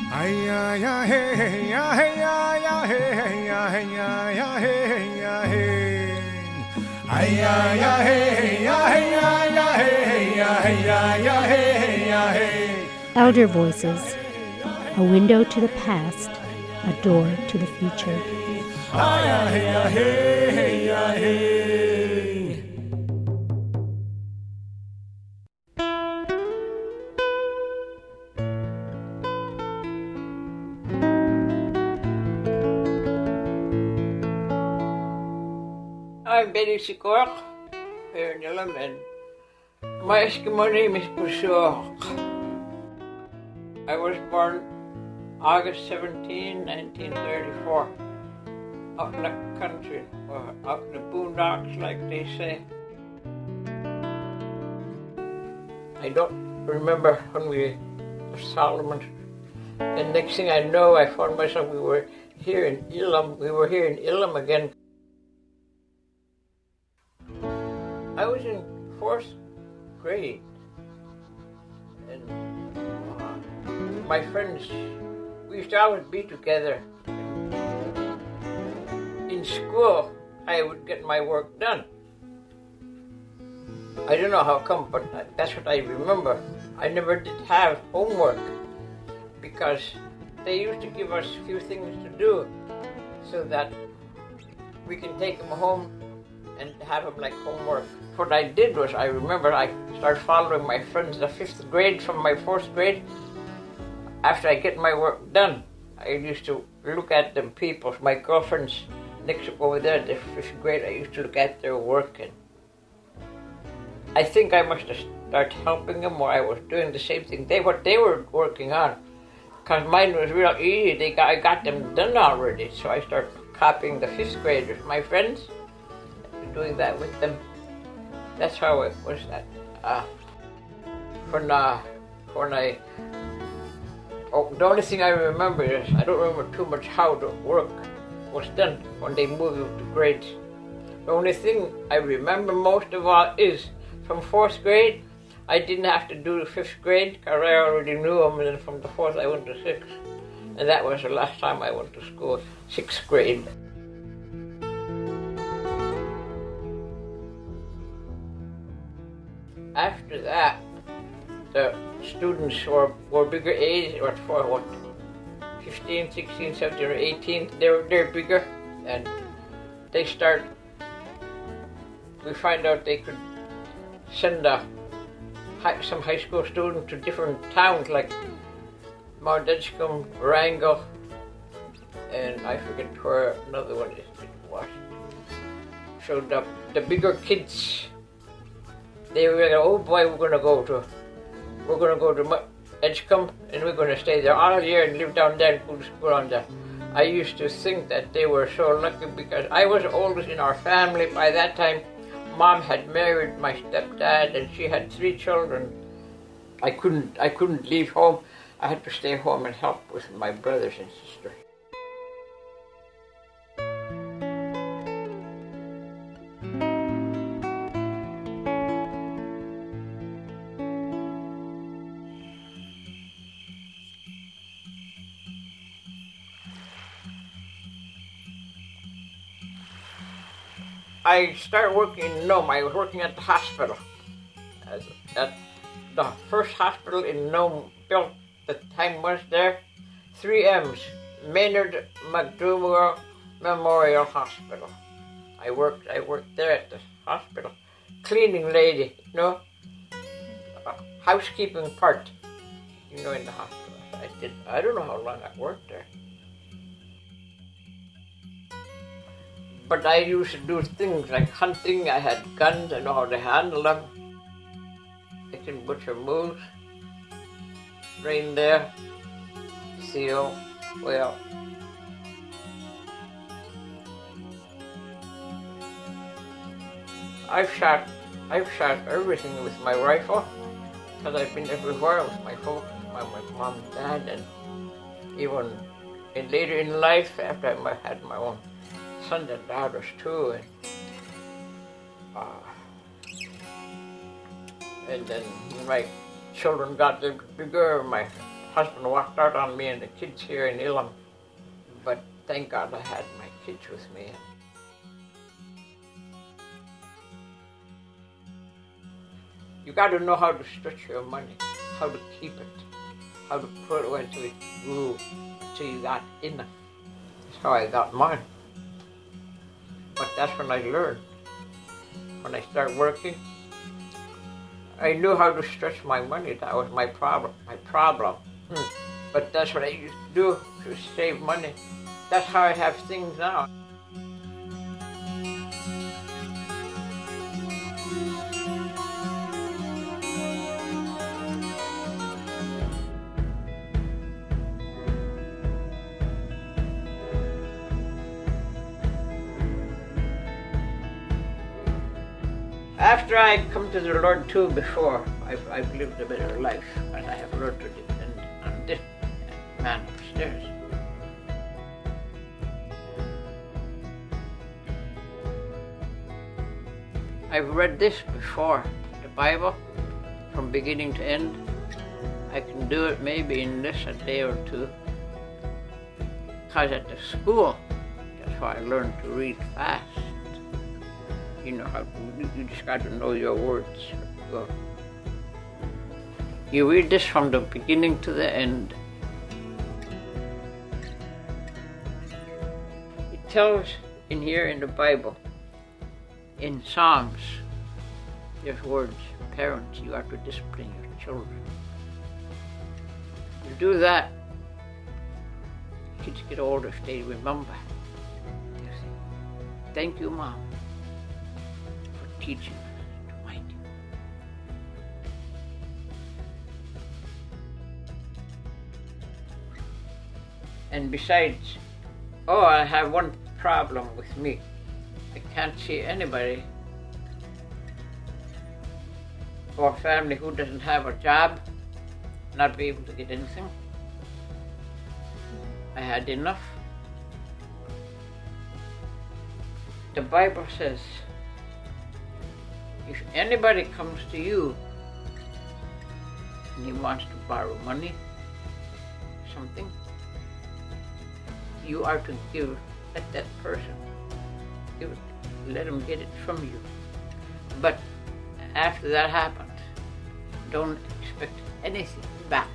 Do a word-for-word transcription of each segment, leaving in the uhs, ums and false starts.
Ay ay ay hey ay ay ay hey ay ay ay hey ay ay ay ay hey ay ay ay hey ay ay ay hey ay. Elder Voices, a window to the past, a door to the future. Ay ay ay hey ay ay. I'm Betty Sikork, here in Ilam, and my Eskimo name is Pusuok. I was born August seventeenth, nineteen thirty-four, out in the country, or out in the boondocks, like they say. I don't remember when we were Solomon, and next thing I know, I found myself, we were here in Ilam, we were here in Ilam again. I was in fourth grade, and uh, my friends, we used to always be together. In school, I would get my work done. I don't know how come, but that's what I remember. I never did have homework because they used to give us a few things to do so that we can take them home and have them like homework. What I did was, I remember I started following my friends the fifth grade from my fourth grade. After I get my work done, I used to look at them people, my girlfriends next over there at the fifth grade, I used to look at their work, and I think I must have started helping them, or I was doing the same thing they what they were working on, because mine was real easy. They got, I got them done already, so I started copying the fifth graders, my friends, doing that with them. That's how it was. That uh, when uh, when I oh, the only thing I remember is I don't remember too much how the work was done when they moved to grades. The only thing I remember most of all is from fourth grade, I didn't have to do the fifth grade because I already knew them, and then from the fourth I went to sixth, and that was the last time I went to school, sixth grade. After that, the students were, were bigger age, or for what, fifteen, sixteen, seventeen, or eighteen, they're, they're bigger, and they start, we find out they could send a, high, some high school students to different towns, like Mount Edgecombe, Wrangell, and I forget where another one is, it was. So the, the bigger kids, they were like, oh boy, we're going to go to, we're going to go to Edgecombe, and we're going to stay there all year and live down there and go to school on there. I used to think that they were so lucky because I was the oldest in our family. By that time, Mom had married my stepdad, and she had three children. I couldn't, I couldn't leave home. I had to stay home and help with my brothers and sisters. I started working in Nome. I was working at the hospital. As, at the first hospital in Nome, built the time was there, three M's, Maynard McDougall Memorial Hospital. I worked I worked there at the hospital. Cleaning lady, you know, uh, housekeeping part, you know, in the hospital. I did, I don't know how long I worked there. But I used to do things like hunting. I had guns. I know how to handle them. I can butcher moose, reindeer, seal, whale. I've shot, I've shot everything with my rifle because I've been everywhere with my folks, my, my mom and dad, and even in later in life after I had my own sons and daughters too, and uh, and then when my children got bigger, my husband walked out on me and the kids here in Elam. But thank God I had my kids with me. You got to know how to stretch your money, how to keep it, how to put it away until it grew, until you got enough. That's how I got mine. But that's when I learned. When I started working, I knew how to stretch my money. That was my problem. My problem. Hmm. But that's what I used to do to save money. That's how I have things now. After I come to the Lord too before, I've, I've lived a better life, and I have learned to depend on this man upstairs. I've read this before, the Bible, from beginning to end. I can do it maybe in this a day or two. Because at the school, that's why I learned to read fast. You know how to, you just got to know your words. Well, you read this from the beginning to the end. It tells in here in the Bible, in Psalms, there's words, parents, you have to discipline your children. You do that, kids get older if they remember. They say, thank you, Mom, for teaching us to mind you. And besides, oh, I have one problem with me. I can't see anybody or family who doesn't have a job, not be able to get anything. I had enough. The Bible says, if anybody comes to you and he wants to borrow money, something, you are to give, let that person give it, let him get it from you. But after that happens, don't expect anything back.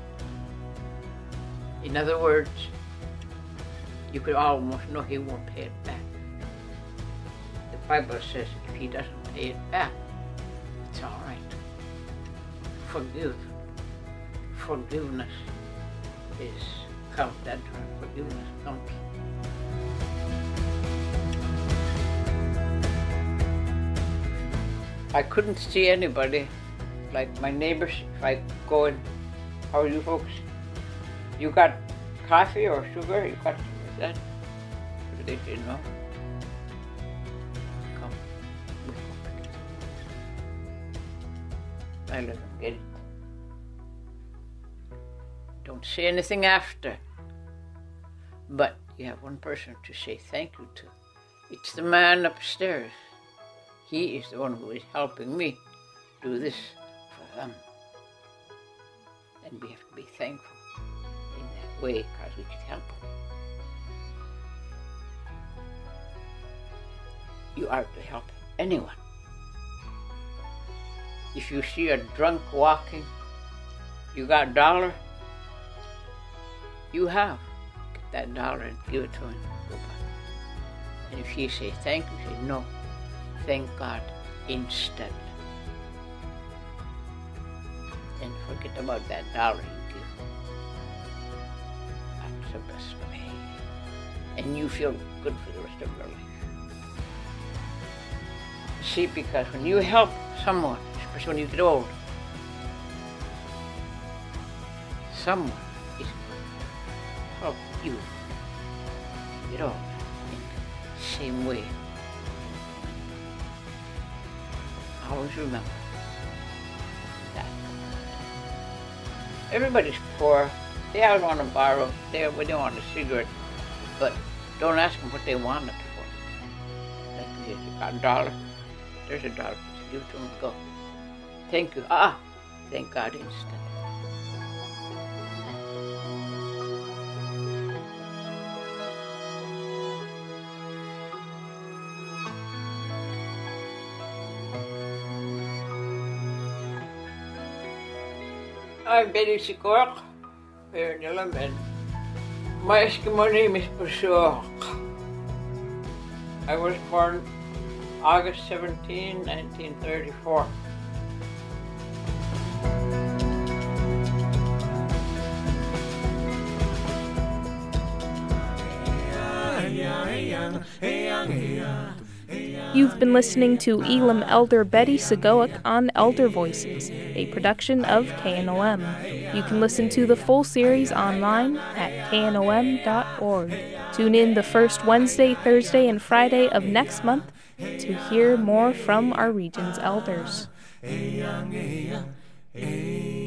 In other words, you could almost know he won't pay it back. The Bible says if he doesn't pay it back, it's all right. Forgive. Forgiveness is comes. That's where forgiveness comes. I couldn't see anybody, like my neighbors, if I go in, how are you folks? You got coffee or sugar? You got something like that? What do they say, no? Come, we go back. I let them get it. Don't say anything after. But you have one person to say thank you to. It's the man upstairs. He is the one who is helping me do this for them. And we have to be thankful in that way because we can help them. You are to help anyone. If you see a drunk walking, you got a dollar, you have. Get that dollar and give it to him. Go back. And if he say thank you, say no. Thank God instead. And forget about that dollar you give. That's the best way. And you feel good for the rest of your life. See, because when you help someone, especially when you get old, someone is going to help you get old in the same way. Always remember that. Everybody's poor. They always want to borrow. They, they don't want a cigarette. But don't ask them what they want it for. Like, you got a dollar? There's a dollar. Give it to them. Go. Thank you. Ah, thank God instead. I'm Betty Sikok, here in Ilam, and my Eskimo name is Pusuok. I was born August seventeenth, nineteen thirty-four. You've been listening to Elam Elder Betty Sigoic on Elder Voices, a production of K N O M. You can listen to the full series online at K N O M dot org. Tune in the first Wednesday, Thursday, and Friday of next month to hear more from our region's elders.